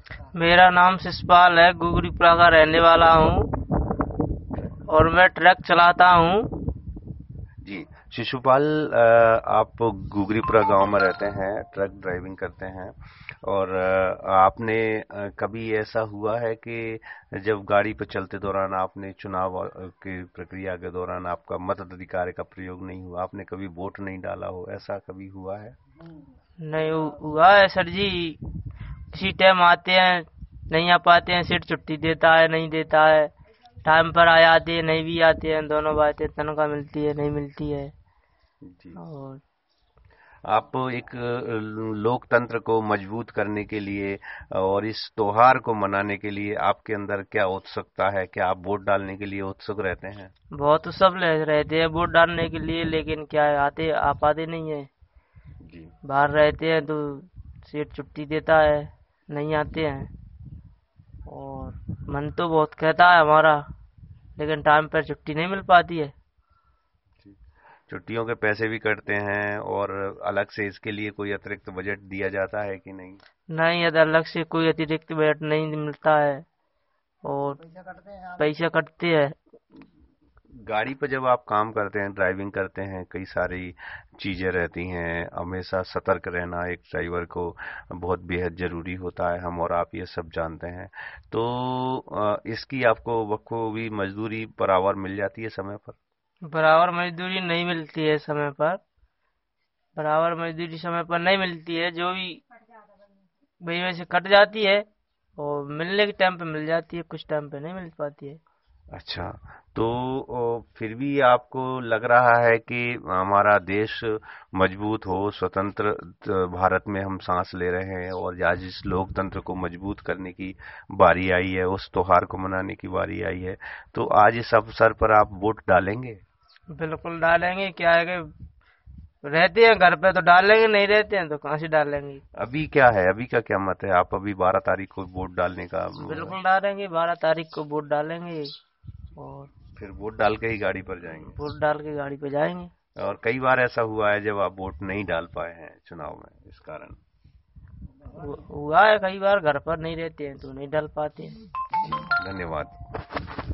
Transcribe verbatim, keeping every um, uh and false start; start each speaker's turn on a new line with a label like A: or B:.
A: मेरा नाम शिषपाल है, गुगरीपुरा का रहने वाला हूँ और मैं ट्रक चलाता हूँ।
B: जी शिशुपाल, अ, आप गुगरीपुरा गांव में रहते हैं, ट्रक ड्राइविंग करते हैं और अ, आपने अ, कभी ऐसा हुआ है कि जब गाड़ी पर चलते दौरान आपने चुनाव अ, की प्रक्रिया के दौरान आपका मताधिकार का प्रयोग नहीं हुआ, आपने कभी वोट नहीं डाला हो, ऐसा कभी हुआ है?
A: नहीं हु- हुआ है सर जी। किसी टाइम आते हैं, नहीं आ पाते हैं, सीट छुट्टी देता है, नहीं देता है। टाइम पर आ जाते हैं, नहीं भी आते हैं, दोनों बातें, तनख्वाह मिलती है, नहीं मिलती है।
B: जी।
A: और
B: आप एक अ, लोकतंत्र को मजबूत करने के लिए और इस त्योहार को मनाने के लिए आपके अंदर क्या उत्सुकता है? क्या आप वोट डालने के लिए उत्सुक रहते हैं?
A: बहुत सब ले- रहते हैं वोट डालने के लिए, लेकिन क्या है, आते आ पाते नहीं है।
B: जी।
A: बाहर रहते हैं तो सीट छुट्टी देता है, नहीं आते हैं। और मन तो बहुत कहता है हमारा, लेकिन टाइम पर छुट्टी नहीं मिल पाती है।
B: छुट्टियों के पैसे भी कटते हैं और अलग से इसके लिए कोई अतिरिक्त बजट दिया जाता है कि नहीं?
A: नहीं, यदि अलग से कोई अतिरिक्त बजट नहीं मिलता है और पैसे कटते हैं।
B: गाड़ी पर जब आप काम करते हैं, ड्राइविंग करते हैं, कई सारी चीजें रहती हैं, हमेशा सतर्क रहना एक ड्राइवर को बहुत बेहद जरूरी होता है, हम और आप ये सब जानते हैं। तो अ, इसकी आपको बखूबी मजदूरी बराबर मिल जाती है समय पर?
A: बराबर मजदूरी नहीं मिलती है समय पर। बराबर मजदूरी समय पर नहीं मिलती है, जो भी वही वैसे कट जाती है और मिलने के टाइम पे मिल जाती है, कुछ टाइम पे नहीं मिल पाती है।
B: अच्छा, तो ओ, फिर भी आपको लग रहा है कि हमारा देश मजबूत हो, स्वतंत्र त- भारत में हम सांस ले रहे हैं और आज इस लोकतंत्र को मजबूत करने की बारी आई है, उस त्योहार को मनाने की बारी आई है, तो आज इस अवसर पर आप वोट डालेंगे?
A: बिल्कुल डालेंगे। क्या है कि रहते हैं घर पे तो डालेंगे, नहीं रहते हैं तो कहाँ से डालेंगे।
B: अभी क्या है, अभी का क्या मत है? आप अभी बारह तारीख को वोट डालने का अ,
A: बिल्कुल डालेंगे, बारह तारीख को वोट डालेंगे और
B: फिर वोट डाल के ही गाड़ी पर जाएंगे?
A: वोट डाल के गाड़ी पे जाएंगे।
B: और कई बार ऐसा हुआ है जब आप वोट नहीं डाल पाए हैं चुनाव में इस कारण?
A: हु- हुआ है कई बार, घर पर नहीं रहते हैं तो नहीं डाल पाते हैं।
B: धन्यवाद।